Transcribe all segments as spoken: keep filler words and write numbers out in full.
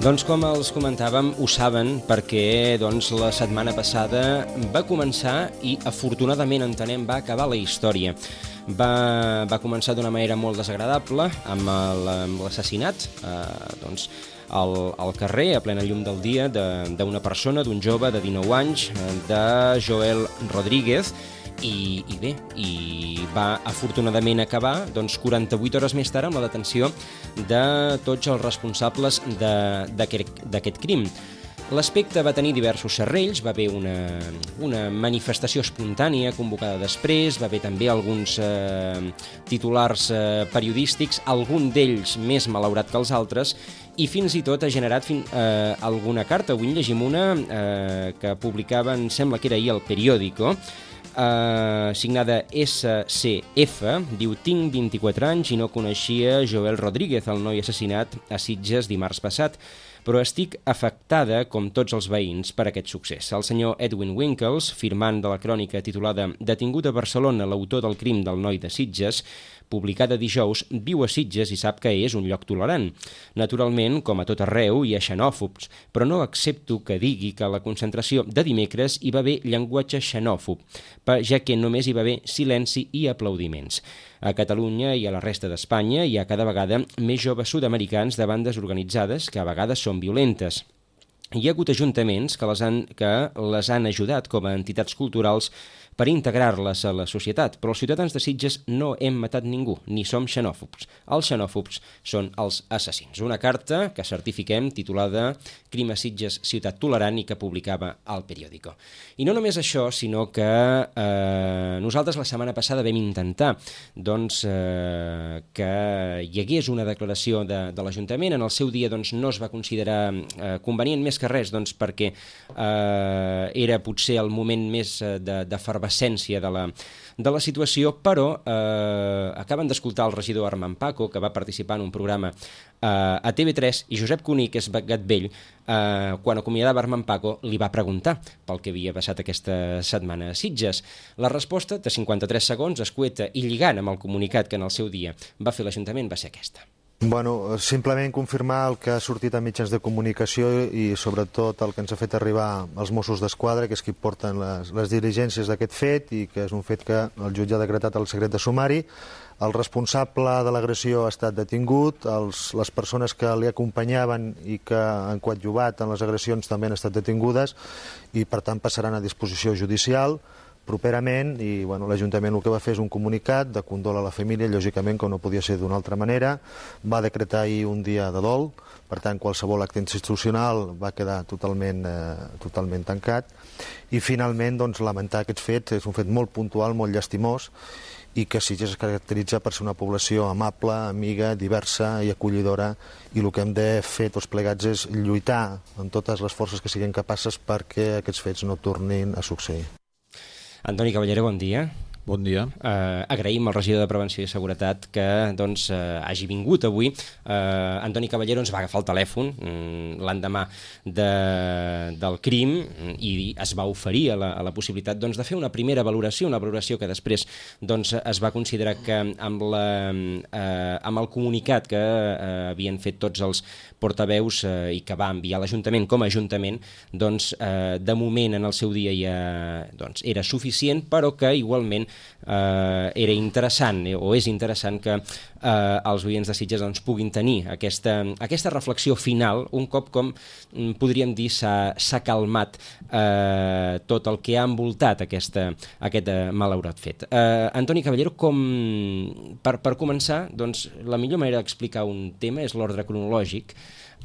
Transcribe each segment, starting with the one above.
Doncs com els comentàvem, ho saben perquè doncs, la setmana passada va començar i afortunadament entenem va acabar la història. Va, va començar d'una manera molt desagradable amb l'assassinat eh, doncs, al, al carrer, a plena llum del dia, d'una persona, d'un jove de dinou anys, de Joel Rodríguez. I, i bé, i va afortunadament acabar doncs, quaranta-vuit hores més tard amb la detenció de tots els responsables d'aquest crim. L'aspecte va tenir diversos serrells, va haver una, una manifestació espontània convocada després, va haver també alguns eh, titulars eh, periodístics, algun d'ells més malaurat que els altres, i fins i tot ha generat fin, eh, alguna carta. Avui en llegim una eh, que publicava, em sembla que era ahir, el Periódico, Uh, signada S C F, diu: tinc vint-i-quatre anys i no coneixia Joel Rodríguez, el noi assassinat a Sitges dimarts passat, però estic afectada, com tots els veïns, per aquest succés. El senyor Edwin Winkles, firmant de la crònica titulada Detingut a Barcelona l'autor del crim del noi de Sitges, publicada dijous, viu a Sitges i sap que és un lloc tolerant. Naturalment, com a tot arreu, hi ha xenòfobs, però no accepto que digui que a la concentració de dimecres hi va haver llenguatge xenòfob, ja que només hi va haver silenci i aplaudiments. A Catalunya i a la resta d'Espanya hi ha cada vegada més joves sud-americans de bandes organitzades que a vegades són violentes. Hi ha hagut ajuntaments que les han, que les han ajudat com a entitats culturals per integrar-les a la societat, però els ciutadans de Sitges no hem matat ningú, ni som xenòfobs. Els xenòfobs són els assassins. Una carta que certifiquem titulada Crim a Sitges, ciutat tolerant, i que publicava al Periódico. I no només això, sinó que eh, nosaltres la setmana passada vam intentar doncs, eh, que hi hagués una declaració de, de l'Ajuntament. En el seu dia doncs, no es va considerar eh, convenient més que res doncs, perquè eh, era potser el moment més de, de fervescència de la, de la situació, però eh, acaben d'escoltar el regidor Armand Paco, que va participar en un programa eh, a T V tres, i Josep Cuní, que és Gatbell, eh, quan acomiadava Armand Paco, li va preguntar pel que havia passat aquesta setmana a Sitges. La resposta, de cinquanta-tres segons, escueta i lligant amb el comunicat que en el seu dia va fer l'Ajuntament, va ser aquesta. Bueno, simplement confirmar el que ha sortit a mitjans de comunicació i sobretot el que ens ha fet arribar als Mossos d'Esquadra, que és qui porten les, les diligències d'aquest fet i que és un fet que el jutge ha decretat el secret de sumari. El responsable de l'agressió ha estat detingut, els, les persones que li acompanyaven i que han coadjuvat en les agressions també han estat detingudes i per tant passaran a disposició judicial properament. I bueno, l'Ajuntament el que va fer és un comunicat de condol a la família, lògicament com no podia ser d'una altra manera. Va decretar ahir un dia de dol, per tant qualsevol acte institucional va quedar totalment, eh, totalment tancat, i finalment doncs, lamentar aquests fets. És un fet molt puntual, molt llastimós, i que Sitges es caracteritza per ser una població amable, amiga, diversa i acollidora, i el que hem de fer tots plegats és lluitar amb totes les forces que siguin capaces perquè aquests fets no tornin a succeir. Antoni Caballero, bon dia. Bon dia. Uh, agraïm al regidor de Prevenció i Seguretat que doncs, uh, hagi vingut avui. Uh, Antoni Caballero ens va agafar el telèfon um, l'endemà de, del crim i es va oferir a la, a la possibilitat doncs, de fer una primera valoració, una valoració que després doncs, es va considerar que amb, la, uh, amb el comunicat que uh, havien fet tots els portaveus uh, i que va enviar l'Ajuntament com a Ajuntament, doncs, uh, de moment en el seu dia ja doncs, era suficient, però que igualment Uh, era interessant eh, o és interessant que uh, els oients de Sitges doncs, puguin tenir aquesta, aquesta reflexió final un cop, com podríem dir, s'ha calmat uh, tot el que ha envoltat aquesta, aquest uh, malaurat fet. Uh, Antoni Caballero, com, per, per començar, doncs, la millor manera d'explicar un tema és l'ordre cronològic.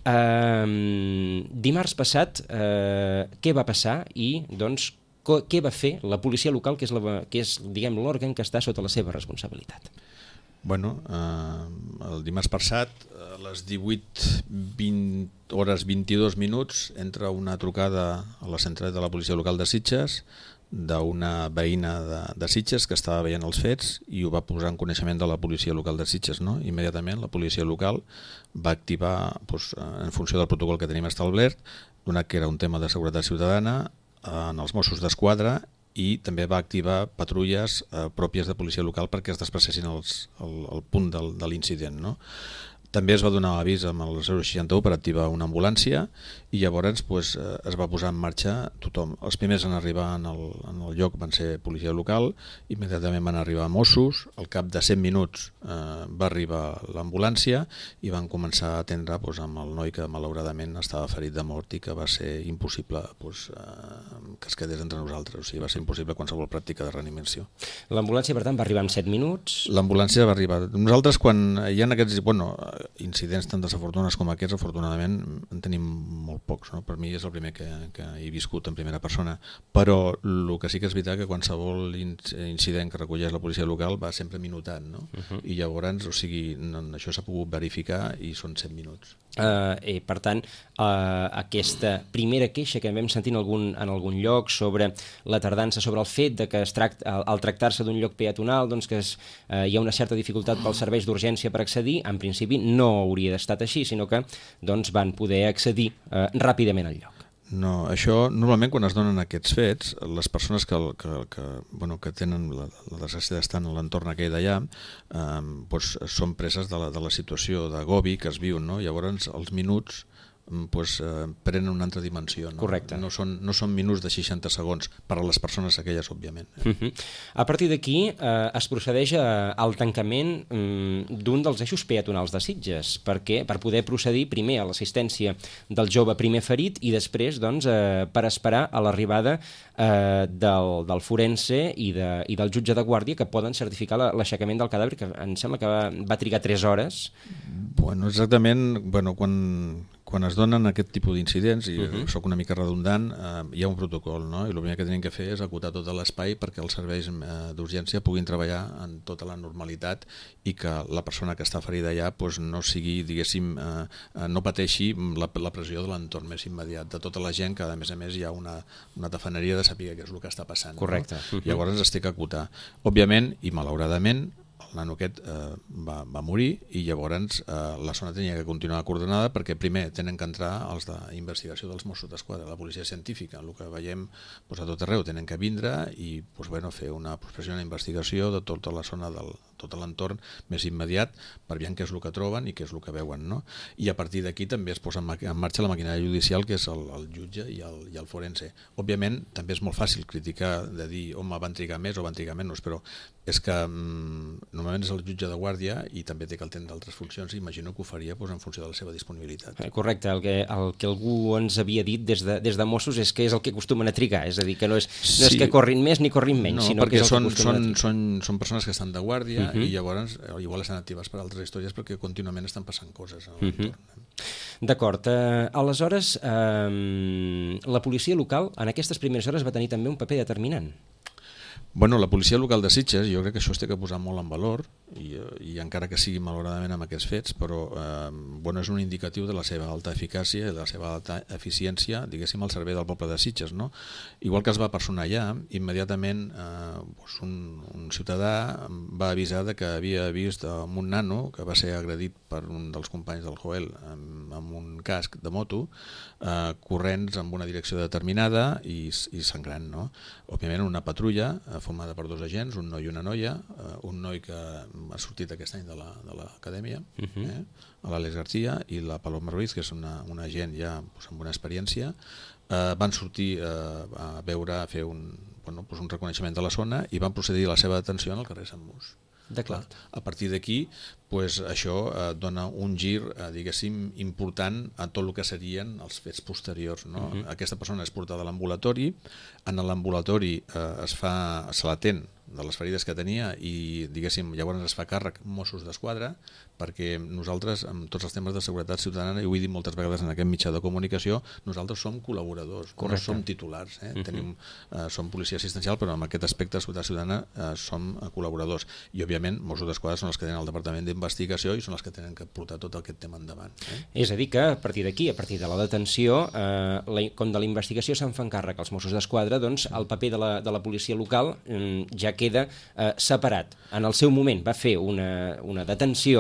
Uh, dimarts passat, uh, què va passar i, doncs, què va fer la policia local, que és, la, que és diguem, l'òrgan que està sota la seva responsabilitat? Bueno, eh, el dimarts passat, a les divuit hores vint-i-dos minuts, entra una trucada a la central de la policia local de Sitges d'una veïna de, de Sitges que estava veient els fets i ho va posar en coneixement de la policia local de Sitges, no? Immediatament la policia local va activar, doncs, en funció del protocol que tenim establert, donat que era un tema de seguretat ciutadana, en els Mossos d'Esquadra, i també va activar patrulles eh, pròpies de policia local perquè es desplacessin als, al, al punt del, de l'incident, no? També es va donar avís amb el zero seixanta-u per activar una ambulància i llavors pues, es va posar en marxa tothom. Els primers en arribar en el, en el lloc van ser policia local, immediatament van arribar Mossos, al cap de cent minuts eh, va arribar l'ambulància i van començar a atendre pues, amb el noi que malauradament estava ferit de mort i que va ser impossible pues, eh, que es quedés entre nosaltres, o sigui, va ser impossible qualsevol pràctica de reanimació. L'ambulància, per tant, va arribar en set minuts? L'ambulància va arribar. Nosaltres, quan hi ha aquests bueno, incidents tan desafortunats com aquests, afortunadament en tenim molt pocs, no? Per mi és el primer que, que he viscut en primera persona, però el que sí que és veritat que qualsevol incident que recolleix la policia local va sempre minutat, no? Uh-huh. I llavors, o sigui, no, això s'ha pogut verificar i són set minuts. Uh, eh, per tant, uh, aquesta primera queixa que vam sentir en algun, en algun lloc sobre la tardança, sobre el fet de que es tracta, al, al tractar-se d'un lloc peatonal, doncs que es, uh, hi ha una certa dificultat pels serveis d'urgència per accedir, en principi no hauria d'estat així, sinó que doncs, van poder accedir uh, ràpidament al lloc. No, això normalment quan es donen aquests fets, les persones que, que, que, bueno, que tenen la, la desgràcia d'estar en l'entorn aquell d'allà eh, doncs són preses de la, de la situació d'agobi que es viu, no? Llavors els minuts pues, eh, prenen una altra dimensió. No? Correcte. No són, no són minuts de seixanta segons per a les persones aquelles, òbviament. Eh? Uh-huh. A partir d'aquí eh, es procedeix a, al tancament um, d'un dels eixos peatonals de Sitges, perquè per poder procedir primer a l'assistència del jove primer ferit i després doncs, eh, per esperar a l'arribada eh, del, del forense i, de, i del jutge de guàrdia que poden certificar la, l'aixecament del cadàver, que em sembla que va, va trigar tres hores. Bueno, exactament, bueno, quan... Quan es donen aquest tipus d'incidents, i uh-huh. soc una mica redundant, eh, hi ha un protocol, no? I el primer que tenim que fer és acotar tot l'espai perquè els serveis eh, d'urgència puguin treballar en tota la normalitat i que la persona que està ferida allà pues, no sigui, diguéssim, eh, no pateixi la, la pressió de l'entorn més immediat, de tota la gent que a més a més hi ha una, una tafaneria de saber què és el que està passant. Correcte. No? Uh-huh. Llavors es té que acotar. Òbviament, i malauradament, el nano aquest eh, va, va morir i llavors eh, la zona tenia que continuar coordenada perquè primer tenen que entrar els d'investigació dels Mossos d'Esquadra, la policia científica, el que veiem pues, a tot arreu, tenen que vindre i pues, bueno, fer una prospecció, una investigació de tota la zona del tot l'entorn més immediat per veure què és el que troben i què és el que veuen, no? I a partir d'aquí també es posa en, en marxa la maquinària judicial que és el, el jutge i el, i el forense. Òbviament també és molt fàcil criticar de dir home, van trigar més o van trigar menys, però és que mm, normalment és el jutge de guàrdia i també té que atendre d'altres funcions i imagino que ho faria pues, en funció de la seva disponibilitat. Correcte, el que, el que algú ens havia dit des de, des de Mossos és que és el que acostumen a trigar, és a dir, que no és, no és sí. que corrin més ni corrin menys, no, sinó que és el són, que acostumen són, a són, són persones que estan de guàrdia uh-huh. i llavors igual estan actives per altres històries perquè contínuament estan passant coses a l'entorn. Uh-huh. D'acord, eh, aleshores eh, la policia local en aquestes primeres hores va tenir també un paper determinant. Bueno, la policia local de Sitges, jo crec que això es té que posar molt en valor i, i encara que sigui malauradament amb aquests fets, però eh, bueno, és un indicatiu de la seva alta eficàcia i de la seva alta eficiència, diguéssim, al servei del poble de Sitges, no? Igual que es va personar allà, immediatament eh, doncs un, un ciutadà va avisar de que havia vist un nano que va ser agredit per un dels companys del Joel amb, amb un casc de moto, eh, corrents en una direcció determinada i, i sangrant, no? Òbviament una patrulla eh, formada per dos agents, un noi i una noia, eh, un noi que ha sortit aquest any de l'acadèmia, la, uh-huh. eh, l'Àlex García, i la Paloma Ruiz, que és una, una agent ja pues, amb una experiència, eh, van sortir eh, a veure, a fer un, bueno, pues, un reconeixement de la zona i van procedir a la seva detenció en el carrer Sant Mus. D'acord. A partir d'aquí, pues, això eh, dona un gir, eh, diguéssim, important a tot el que serien els fets posteriors. No? Uh-huh. Aquesta persona és portada a l'ambulatori, en l'ambulatori eh, es fa, se l'atén de les ferides que tenia i, diguéssim, llavors es fa càrrec Mossos d'Esquadra, perquè nosaltres, amb tots els temes de seguretat ciutadana, i ho he dit moltes vegades en aquest mitjà de comunicació, nosaltres som col·laboradors, correcte. No som titulars. Eh? Uh-huh. Tenim, eh, som policia assistencial, però en aquest aspecte de seguretat ciutadana eh, som eh, col·laboradors. I, òbviament, Mossos d'Esquadra són els que tenen el Departament d'Investigació i són els que tenen que portar tot aquest tema endavant. Eh? És a dir que, a partir d'aquí, a partir de la detenció, eh, la, com de la investigació se'n fan càrrec els Mossos d'Esquadra, doncs el paper de la, de la policia local eh, ja queda eh, separat. En el seu moment va fer una, una detenció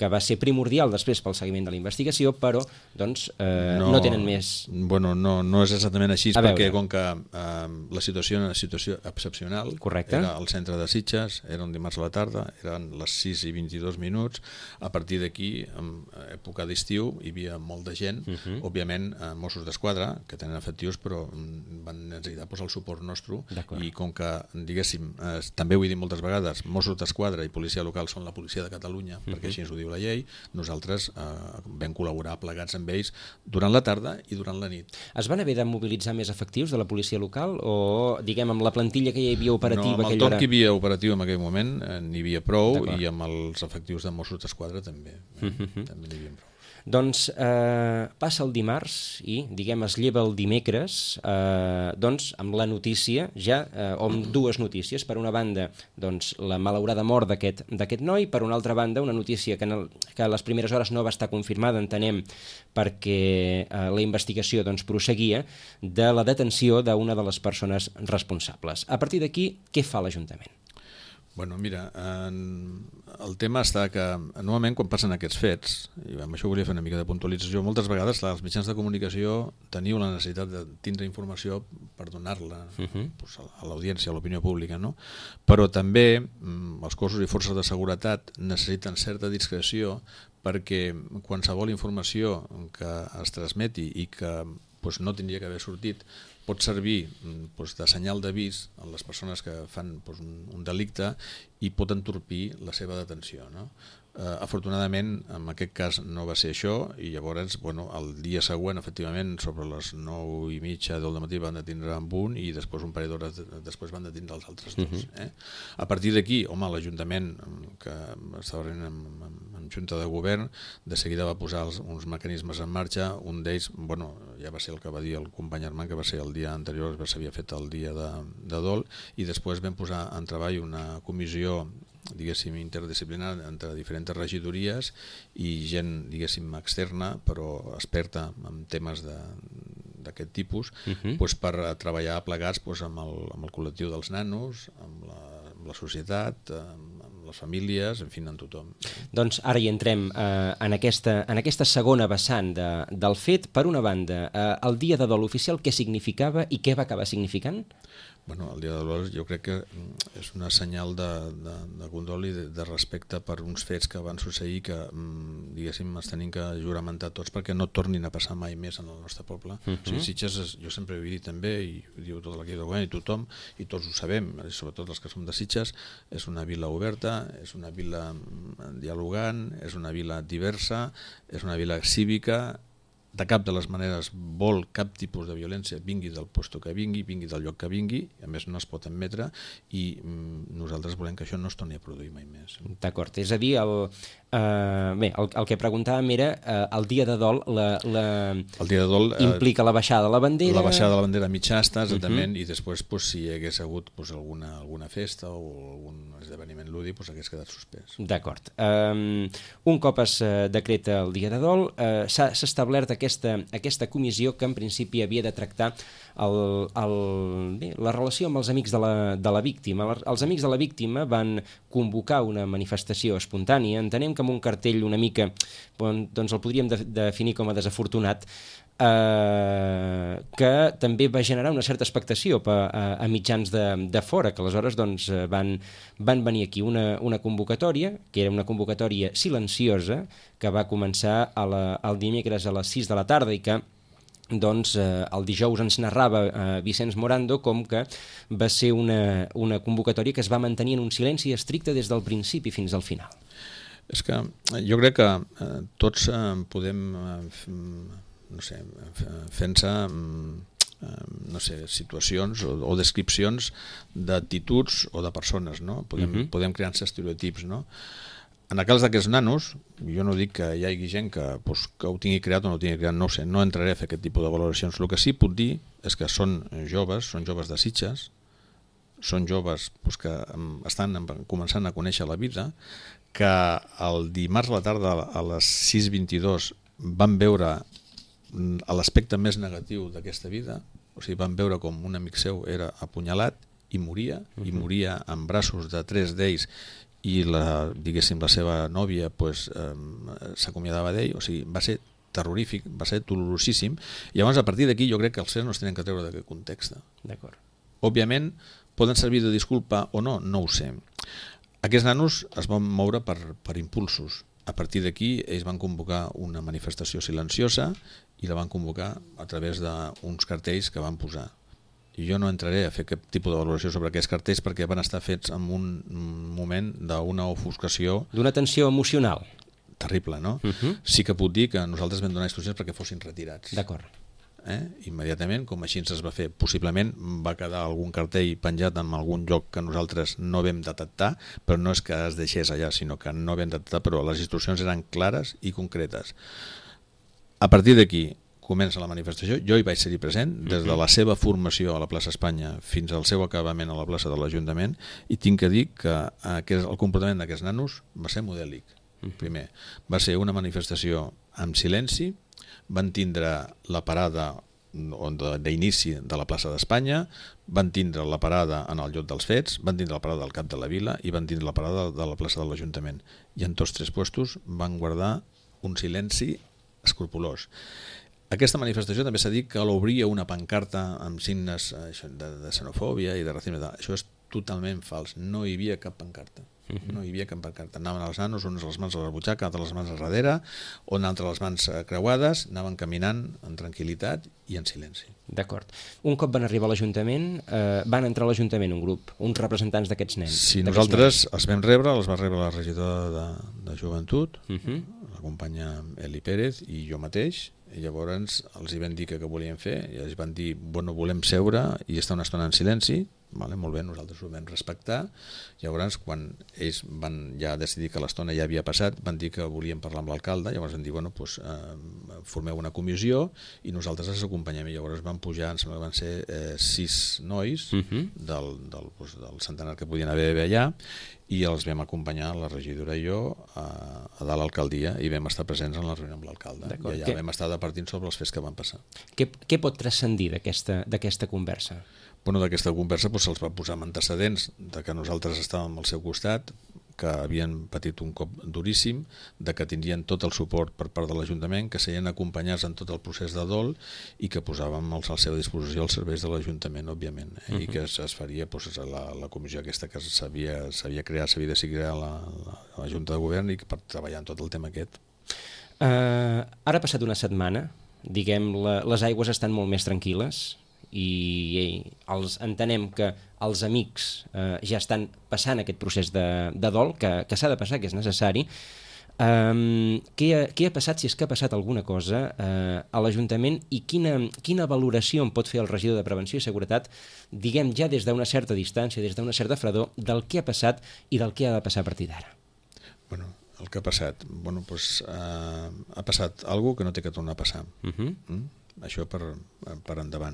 que va ser primordial després pel seguiment de la investigació, però doncs, eh, no, no tenen més... Bueno, no, no és exactament així, A perquè veure. com que eh, la situació era una situació excepcional, Correcte. era al centre de Sitges, era un dimarts a la tarda, eren les sis i vint-i-dos minuts, a partir d'aquí, en època d'estiu, hi havia molt de gent, uh -huh. òbviament eh, Mossos d'Esquadra, que tenen efectius, però mm, van necessitar posar el suport nostre, i com que, diguéssim, eh, també ho he dit moltes vegades, Mossos d'Esquadra i policia local són la policia de Catalunya, uh -huh. perquè així ens ho diu la llei, nosaltres eh, vam col·laborar plegats amb ells durant la tarda i durant la nit. Es van haver de mobilitzar més efectius de la policia local o, diguem, amb la plantilla que hi havia operativa? No, amb el torn que hi havia operatiu en aquell moment eh, n'hi havia prou, i amb els efectius de Mossos d'Esquadra també, eh, uh -huh. també n'hi havia prou. Doncs eh, passa el dimarts i, diguem, es lleva el dimecres eh, doncs, amb la notícia ja, eh, o amb dues notícies. Per una banda, doncs, la malaurada mort d'aquest d'aquest noi, per una altra banda, una notícia que, en el, que a les primeres hores no va estar confirmada, entenem, perquè eh, la investigació doncs, prosseguia, de la detenció d'una de les persones responsables. A partir d'aquí, què fa l'Ajuntament? Bueno, mira, en... el tema està que normalment quan passen aquests fets, i amb això volia fer una mica de puntualització, moltes vegades els mitjans de comunicació teniu la necessitat de tindre informació per donar-la uh -huh. pues, a l'audiència, a l'opinió pública, no? Però també mm, els cossos i forces de seguretat necessiten certa discreció perquè qualsevol informació que es transmeti i que pues, no tindria que haver sortit pot servir pues, de senyal d'avís a les persones que fan pues, un, un delicte i pot entorpir la seva detenció, no? Eh, afortunadament, en aquest cas no va ser això, i llavors, bueno, el dia següent, efectivament, sobre les nou i mitja del matí van detindre amb un i després un parell d'hores després van detindre els altres dos. Uh-huh. eh? A partir d'aquí, home, l'Ajuntament, que estava reunint amb, amb, amb Junta de Govern, de seguida va posar els, uns mecanismes en marxa. Un d'ells, bueno, ja va ser el que va dir el company Armand, que va ser el dia anterior, s'havia fet el dia de, de dol, i després vam posar en treball una comissió, diguéssim, interdisciplinar entre diferents regidories i gent, diguéssim, externa, però experta en temes d'aquest tipus, uh-huh. pues, per treballar plegats pues, amb, el, amb el col·lectiu dels nanos, amb la, amb la societat, amb, amb les famílies, en fi, en tothom. Doncs ara hi entrem eh, en, aquesta, en aquesta segona vessant de, del fet. Per una banda, eh, el dia de dol oficial, què significava i què va acabar significant? Bueno, el dia de dol jo crec que és una senyal de, de, de condol i de, de respecte per uns fets que van succeir que, diguéssim, es tenim que juramentar tots perquè no tornin a passar mai més en el nostre poble. Uh-huh. O sigui, Sitges, és, jo sempre ho he dit també, i ho diu tot l'equip de govern i tothom, i tots ho sabem, sobretot els que som de Sitges, és una vila oberta, és una vila dialogant, és una vila diversa, és una vila cívica, de cap de les maneres vol cap tipus de violència, vingui del lloc que vingui, vingui del lloc que vingui, a més no es pot admetre, i mm, nosaltres volem que això no es torni a produir mai més. D'acord, és a dir, el, uh, bé, el, el que preguntàvem era uh, el dia de dol, la, la... el dia de dol uh, implica la baixada de la bandera... La baixada de la bandera mitja asta, exactament, uh-huh. i després, pues, si hi hagués hagut pues, alguna, alguna festa o algun esdeveniment lúdic, pues, hagués quedat suspès. D'acord. Um, un cop es uh, decreta el dia de dol, uh, s'ha establert Aquesta, aquesta comissió que en principi havia de tractar el, el, bé, la relació amb els amics de la, de la víctima. Els amics de la víctima van convocar una manifestació espontània, entenem que amb un cartell una mica, doncs el podríem de, definir com a desafortunat, eh, que també va generar una certa expectació a, a, a mitjans de, de fora, que aleshores doncs, van, van venir aquí una, una convocatòria, que era una convocatòria silenciosa, que va començar a la, el dimecres a les sis de la tarda i que doncs, eh, el dijous ens narrava eh, Vicenç Morando com que va ser una, una convocatòria que es va mantenir en un silenci estricte des del principi fins al final. És que jo crec que eh, tots eh, podem eh, no sé, fent-se eh, no sé, situacions o, o descripcions d'actituds o de persones, no? Podem, uh-huh. podem crear-se estereotips, no? En el cas d'aquests nanos, jo no dic que hi hagi gent que, pues, que ho tingui creat o no ho tingui creat, no ho sé, no entraré a fer aquest tipus de valoracions. El que sí puc dir és que són joves, són joves de Sitges, són joves pues, que estan començant a conèixer la vida, que el dimarts a la tarda a les sis vint-i-dos van veure l'aspecte més negatiu d'aquesta vida, o sigui, van veure com un amic seu era apunyalat i moria, uh-huh. i moria en braços de tres d'ells i la, diguéssim, la seva nòvia pues, eh, s'acomiadava d'ell, o sigui, va ser terrorífic, va ser dolorosíssim, i llavors a partir d'aquí jo crec que els fets no es tenen que treure d'aquest context. D'acord. Òbviament, poden servir de disculpa o no, no ho sé. Aquests nanos es van moure per, per impulsos. A partir d'aquí ells van convocar una manifestació silenciosa i la van convocar a través d'uns cartells que van posar. I jo no entraré a fer cap tipus de valoració sobre aquests cartells perquè van estar fets en un moment d'una ofuscació... D'una tensió emocional. Terrible, no? Uh -huh. Sí que puc dir que nosaltres vam donar instruccions perquè fossin retirats. D'acord. Eh? Immediatament, com així es va fer. Possiblement va quedar algun cartell penjat en algun lloc que nosaltres no vam detectar, però no és que es deixés allà, sinó que no vam detectar, però les instruccions eren clares i concretes. A partir d'aquí comença la manifestació, jo hi vaig ser-hi present, des de la seva formació a la plaça Espanya fins al seu acabament a la plaça de l'Ajuntament, i tinc que dir que el comportament d'aquests nanos va ser modèlic. Primer, va ser una manifestació amb silenci, van tindre la parada d'inici de la plaça d'Espanya, van tindre la parada en el lloc dels fets, van tindre la parada del cap de la vila i van tindre la parada de la plaça de l'Ajuntament. I en tots tres puestos van guardar un silenci escrupolós. Aquesta manifestació també s'ha dit que l'obria una pancarta amb signes de, de xenofòbia i de racisme. Això és totalment fals. No hi havia cap pancarta. No hi havia cap pancarta. Anaven els nanos, uns les mans a la butxaca, altres les mans a darrere, on altres les mans creuades, anaven caminant en tranquil·litat i en silenci. D'acord. Un cop van arribar a l'Ajuntament, eh, van entrar a l'Ajuntament un grup, uns representants d'aquests nens. Sí, nosaltres els vam rebre, els va rebre la regidora de, de Joventut, uh -huh. la companya Eli Pérez i jo mateix, i llavors els hi vam dir que què volíem fer, i ells van dir, bueno, volem seure i estar una estona en silenci. Vale, molt bé, nosaltres ho vam respectar. Llavors, quan ells van ja decidir que l'estona ja havia passat, van dir que volien parlar amb l'alcalde, llavors van dir, bueno, doncs, eh, formeu una comissió i nosaltres els acompanyem. I llavors van pujar, em sembla que van ser eh, sis nois uh -huh. del, del, doncs, del centenar que podien haver allà, i els vam acompanyar, la regidora i jo, a, a dalt l'alcaldia, i vam estar presents en la reunió amb l'alcalde. I allà què? Vam estar departint sobre els fets que van passar. Què, què pot transcendir d'aquesta conversa? Bueno, d'aquesta conversa doncs, se'ls va posar amb antecedents de que nosaltres estàvem al seu costat, que havien patit un cop duríssim, de que tindrien tot el suport per part de l'Ajuntament, que serien acompanyats en tot el procés de dol i que posàvem a la seva disposició els serveis de l'Ajuntament, òbviament, eh? uh -huh. I que es, es faria doncs, la, la comissió aquesta que s'havia creat, s'havia de seguir a la, a la Junta de Govern i per treballar en tot el tema aquest. Uh, ara ha passat una setmana, diguem, la, les aigües estan molt més tranquil·les, i ei, els, entenem que els amics eh, ja estan passant aquest procés de, de dol que, que s'ha de passar, que és necessari. Um, què, ha, què ha passat, si és que ha passat alguna cosa eh, a l'Ajuntament, i quina, quina valoració en pot fer el regidor de Prevenció i Seguretat, diguem ja des d'una certa distància, des d'una certa fredor, del que ha passat i del que ha de passar a partir d'ara? Bueno, el que ha passat, bueno, doncs, eh, ha passat alguna que no té que tornar a passar. Uh -huh. mm? Això per, per endavant.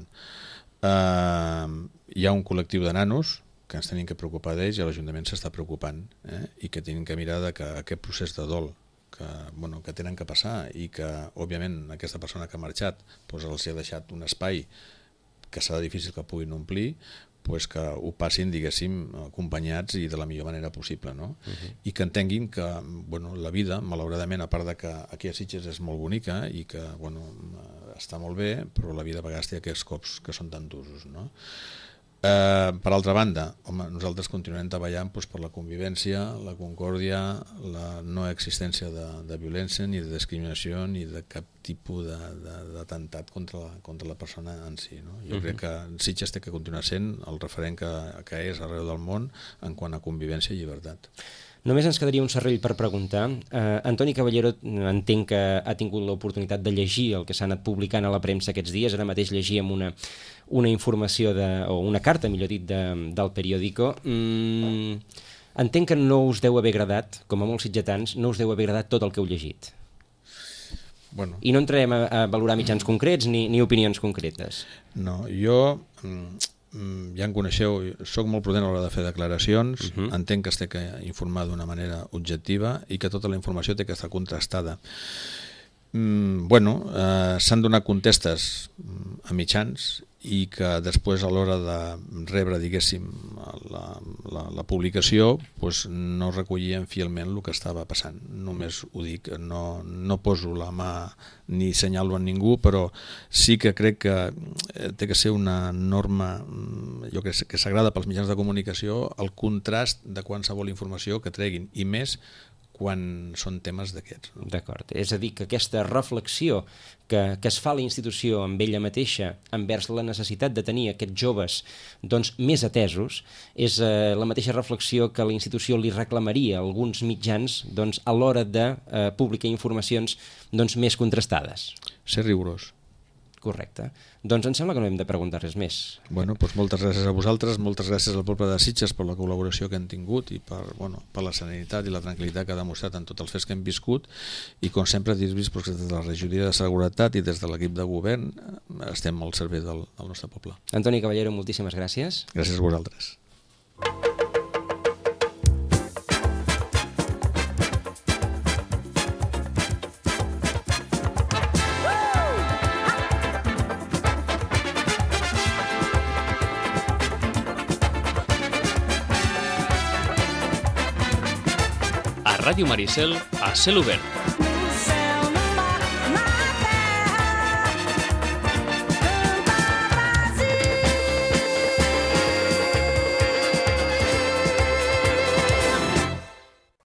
Uh, hi ha un col·lectiu de nanos que ens tenim que preocupar d'ells i l'Ajuntament s'està preocupant, eh? I que tenim que mirar de que aquest procés de dol que, bueno, que tenen que passar i que, òbviament, aquesta persona que ha marxat doncs els ha deixat un espai que serà difícil que puguin omplir, pues que ho passin, diguéssim, acompanyats i de la millor manera possible, no? Uh-huh. I que entenguin que, bueno, la vida, malauradament, a part de que aquí a Sitges és molt bonica i que, bueno, està molt bé, però la vida a vegades té aquests cops que són tan durs, no? Eh, per altra banda, home, nosaltres continuem treballant doncs, per la convivència, la concòrdia, la no existència de, de violència, ni de discriminació, ni de cap tipus d'atemptat contra, la, contra la persona en si, no? Jo uh-huh. crec que Sitges té que continuar sent el referent que, que és arreu del món en quant a convivència i llibertat. Només ens quedaria un serrell per preguntar. Uh, Antoni Caballero entenc que ha tingut l'oportunitat de llegir el que s'ha anat publicant a la premsa aquests dies. Ara mateix llegíem una, una informació, de, o una carta, millor dit, de, del periòdico. Mm, entenc que no us deu haver agradat, com a molts sitgetans, no us deu haver agradat tot el que heu llegit. Bueno. I no entrarem a, a valorar mitjans concrets ni, ni opinions concretes. No, jo... Mm, ja em coneixeu, soc molt prudent a l'hora de fer declaracions, uh-huh. entenc que es té que informar d'una manera objectiva i que tota la informació té que estar contrastada. Mm, bueno, eh, s'han donat contestes a mitjans i que després a l'hora de rebre, diguéssim, la, la, la publicació, doncs no recollien fielment el que estava passant. Només ho dic, no, no poso la mà ni senyalo a ningú, però sí que crec que té que ser una norma, jo crec que s'agrada pels mitjans de comunicació, el contrast de qualsevol informació que treguin, i més quan són temes d'aquests. D'acord. És a dir, que aquesta reflexió que, que es fa a la institució amb ella mateixa envers la necessitat de tenir aquests joves doncs, més atesos és eh, la mateixa reflexió que la institució li reclamaria a alguns mitjans doncs, a l'hora de eh, publicar informacions doncs, més contrastades. Ser rigorós. Correcte. Doncs em sembla que no hem de preguntar res més. Bueno, doncs moltes gràcies a vosaltres, moltes gràcies al poble de Sitges per la col·laboració que han tingut i per, bueno, per la serenitat i la tranquil·litat que ha demostrat en tots els fets que hem viscut, i com sempre dir-vos que des de la regidoria de seguretat i des de l'equip de govern estem al servei del, del nostre poble. Antoni Caballero, moltíssimes gràcies. Gràcies a vosaltres. Ràdio Maricel a cel obert.